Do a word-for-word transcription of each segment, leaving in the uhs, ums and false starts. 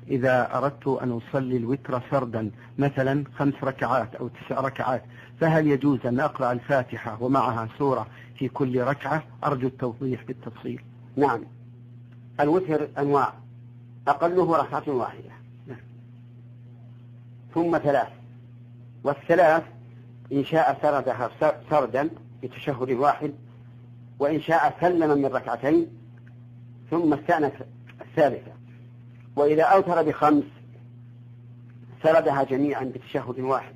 إذا أردت أن أصلي الوتر فردا مثلا خمس ركعات أو تسع ركعات، فهل يجوز أن أقرأ الفاتحة ومعها سورة في كل ركعة؟ أرجو التوضيح بالتفصيل. نعم، الوتر أنواع، أقله ركعة واحدة ثم ثلاث، والثلاث إن شاء سردها سردا بتشهد واحد، وإن شاء سلم من ركعتين ثم استأنف الثالثة. وإذا أوتر بخمس سردها جميعا بتشهد واحد،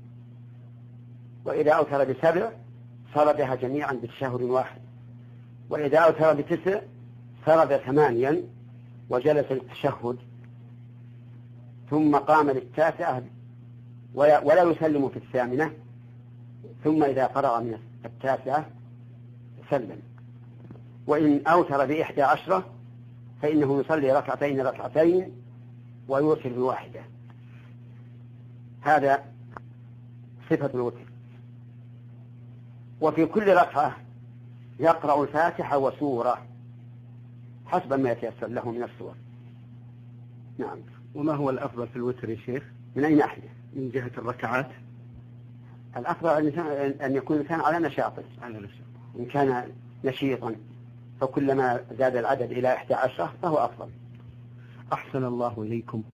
وإذا أوتر بسبع سردها جميعا بتشهد واحد، وإذا أوتر بتسع سرد ثمانيا وجلس للتشهد ثم قام للتاسعة ولا يسلم في الثامنة، ثم إذا فرغ من التاسعة سلم. وإن أوتر بإحدى عشرة فإنه يصلي ركعتين ركعتين ويوتر بواحدة. هذا صفة الوتر. وفي كل ركعة يقرأ الفاتحة وسورة حسب ما يتيسر له من السور. نعم. وما هو الأفضل في الوتر يا شيخ؟ من أي ناحية؟ من جهة الركعات. الأفضل أن يكون الإنسان على نشاطه، إن كان نشيطا فكلما زاد العدد إلى إحدى عشرة فهو أفضل. أحسن الله إليكم.